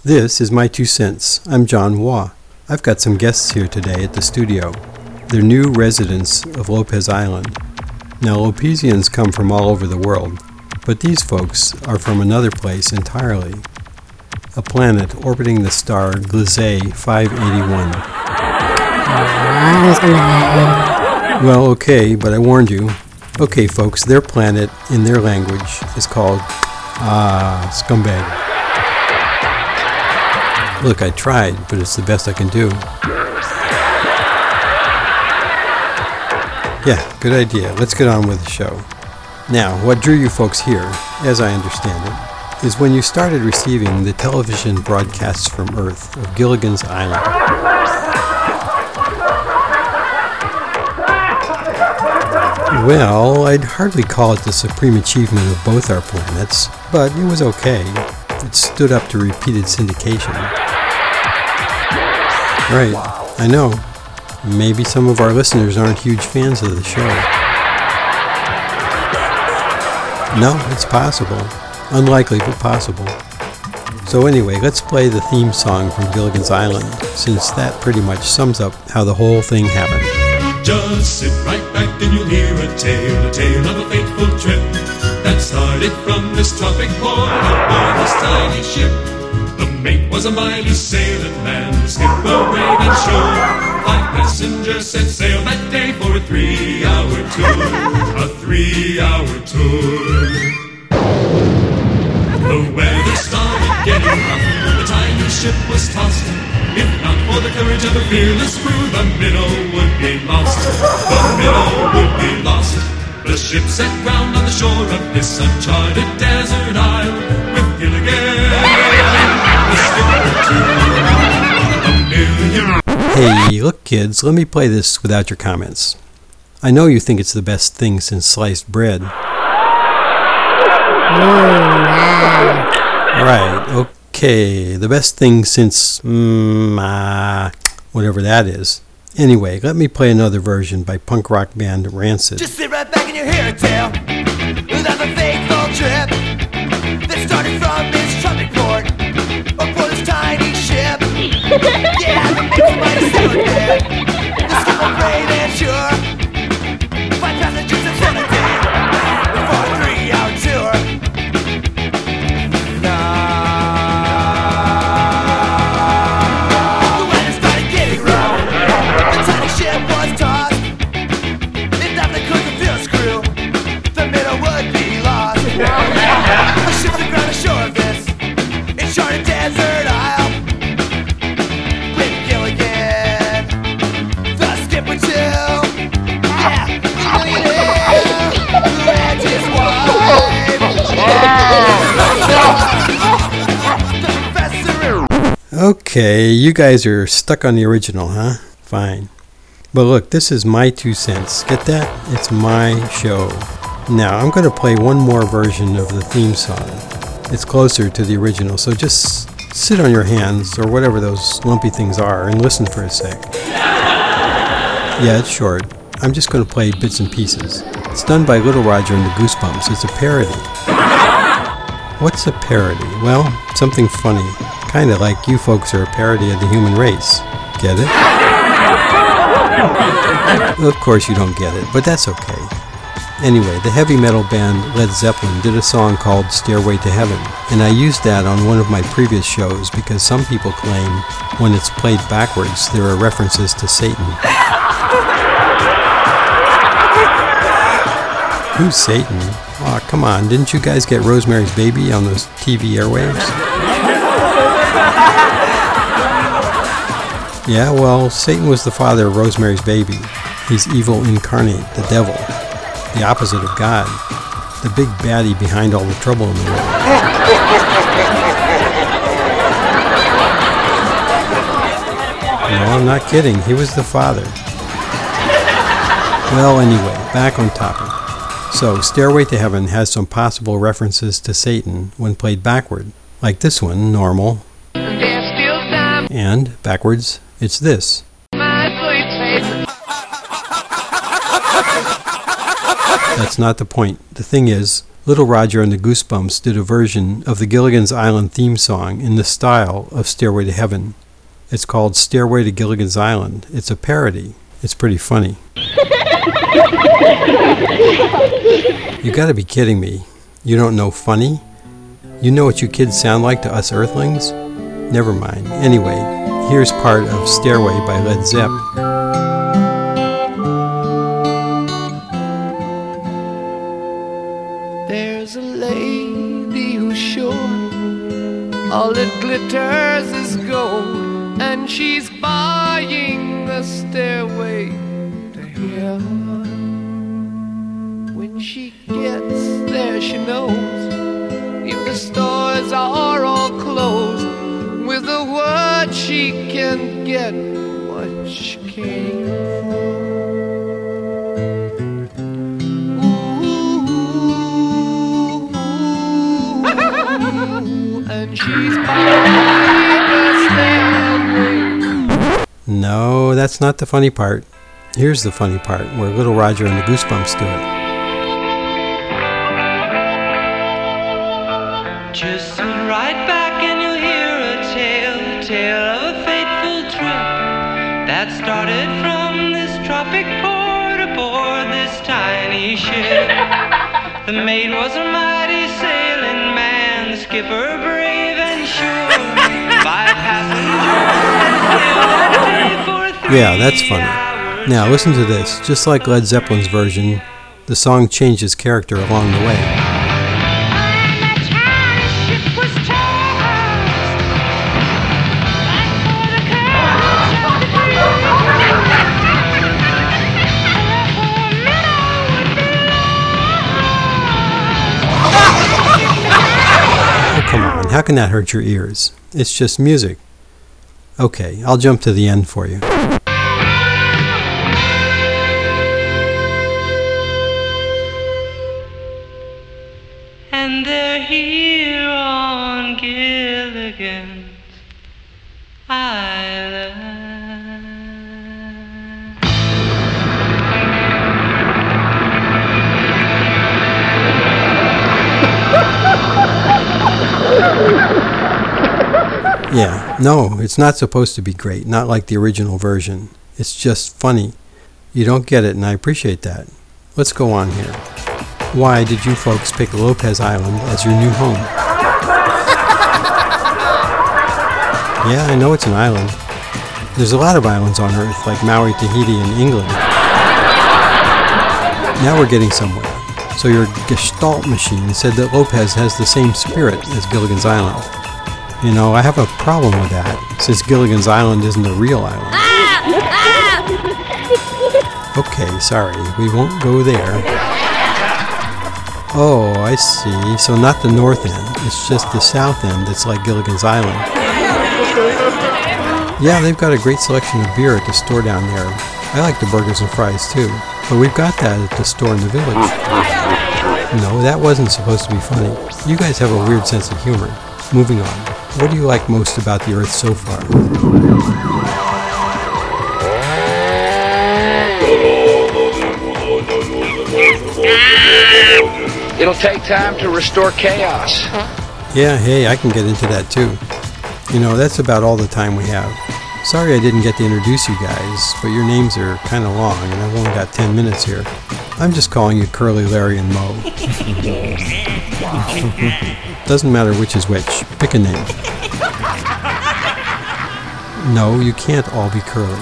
This is My Two Cents. I'm John Waugh. I've got some guests here today at the studio. They're new residents of Lopez Island. Now, Lopesians come from all over the world, but these folks are from another place entirely. A planet orbiting the star Gliese 581. Well, okay, but I warned you. Okay, folks, their planet, in their language, is called, scumbag. Look, I tried, but it's the best I can do. Yeah, good idea. Let's get on with the show. Now, what drew you folks here, as I understand it, is when you started receiving the television broadcasts from Earth of Gilligan's Island. Well, I'd hardly call it the supreme achievement of both our planets, but it was okay. It stood up to repeated syndication. Right, I know. Maybe some of our listeners aren't huge fans of the show. No, it's possible. Unlikely, but possible. So anyway, let's play the theme song from Gilligan's Island, since that pretty much sums up how the whole thing happened. Just sit right back and you'll hear a tale of a fateful trip that started from this tropic port aboard this tiny ship. The mate was a mighty sailing man, the skipper brave and sure. 5 passengers set sail that day for a 3-hour tour, a 3-hour tour. The weather started getting rough, the tiny ship was tossed. If not for the courage of the fearless crew, the minnow would be lost, the minnow would be lost. The ship set ground on the shore of this uncharted desert isle, with Gilligan, the skipper too, a million... Hey, look kids, let me play this without your comments. I know you think it's the best thing since sliced bread. Right, okay, the best thing since, whatever that is. Anyway, let me play another version by punk rock band Rancid. Just sit right back and you hear a tale without the fateful trip that started from this tropic port aboard this tiny ship. Yeah, the mate's mighty sailing there, the skipper brave and sure. 5 passengers and 7 days for a 3-hour tour. The weather started getting rough, the tiny ship was tossed. If Daphne couldn't feel his crew, the minnow would be lost. The ship's aground ashore of this enchanted desert isle, with Gilligan, the skipper too. Yeah, the millionaire who and his wife. The professor. Okay, you guys are stuck on the original, huh? Fine. But look, this is my 2 cents. Get that? It's my show. Now, I'm going to play one more version of the theme song. It's closer to the original, so just sit on your hands, or whatever those lumpy things are, and listen for a sec. Yeah, it's short. I'm just going to play bits and pieces. It's done by Little Roger and the Goosebumps. It's a parody. What's a parody? Well, something funny. Kind of like you folks are a parody of the human race. Get it? Well, of course you don't get it, but that's okay. Anyway, the heavy metal band Led Zeppelin did a song called Stairway to Heaven, and I used that on one of my previous shows because some people claim when it's played backwards there are references to Satan. Who's Satan? Aw, come on, didn't you guys get Rosemary's Baby on those TV airwaves? Yeah, well, Satan was the father of Rosemary's Baby. He's evil incarnate, the devil, the opposite of God, the big baddie behind all the trouble in the world. No, I'm not kidding. He was the father. Well, anyway, back on topic. So, Stairway to Heaven has some possible references to Satan when played backward, like this one, normal, and backwards, it's this. That's not the point. The thing is, Little Roger and the Goosebumps did a version of the Gilligan's Island theme song in the style of Stairway to Heaven. It's called Stairway to Gilligan's Island. It's a parody. It's pretty funny. You gotta be kidding me. You don't know funny? You know what you kids sound like to us earthlings? Never mind. Anyway, here's part of Stairway by Led Zepp. There's a lady who's sure all that glitters is gold, and she's buying the stairway to heaven. When she gets there, she knows if the stores are all closed, with a word she can get what she came for. And she's buying the stairway. No, that's not the funny part. Here's the funny part, where Little Roger and the Goosebumps do it. Just sit right back and you'll hear a tale of a fateful trip that started from this tropic port aboard this tiny ship. The mate was a mighty sailing man, the skipper brave and sure. 5 passengers. Yeah, that's funny. Now listen to this. Just like Led Zeppelin's version, the song changes character along the way. Come on, how can that hurt your ears? It's just music. Okay, I'll jump to the end for you. And they're here on Gilligan's Island. Yeah, no, it's not supposed to be great, not like the original version. It's just funny. You don't get it, and I appreciate that. Let's go on here. Why did you folks pick Lopez Island as your new home? Yeah, I know it's an island. There's a lot of islands on Earth, like Maui, Tahiti, and England. Now we're getting somewhere. So your Gestalt machine said that Lopez has the same spirit as Gilligan's Island. You know, I have a problem with that, since Gilligan's Island isn't a real island. Okay, sorry, we won't go there. Oh, I see. So not the north end, it's just the south end that's like Gilligan's Island. Yeah, they've got a great selection of beer at the store down there. I like the burgers and fries too, but we've got that at the store in the village. No, that wasn't supposed to be funny. You guys have a weird sense of humor. Moving on. What do you like most about the Earth so far? It'll take time to restore chaos. Yeah, hey, I can get into that too. You know, that's about all the time we have. Sorry I didn't get to introduce you guys, but your names are kind of long and I've only got 10 minutes here. I'm just calling you Curly, Larry, and Moe. Doesn't matter which is which. Pick a name. No, you can't all be Curly.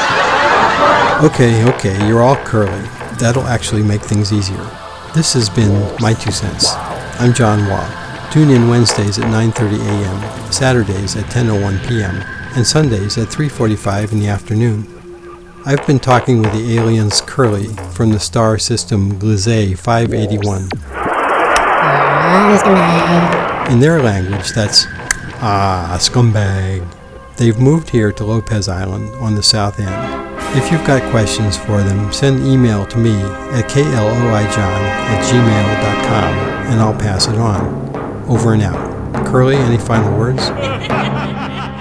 Okay, you're all Curly. That'll actually make things easier. This has been My 2 Cents. I'm John Waugh. Tune in Wednesdays at 9:30 a.m., Saturdays at 10:01 p.m., and Sundays at 3:45 in the afternoon. I've been talking with the aliens Curly from the star system Gliese 581. In their language, that's scumbag. They've moved here to Lopez Island on the south end. If you've got questions for them, send email to me at kloijohn@gmail.com and I'll pass it on. Over and out. Curly, any final words?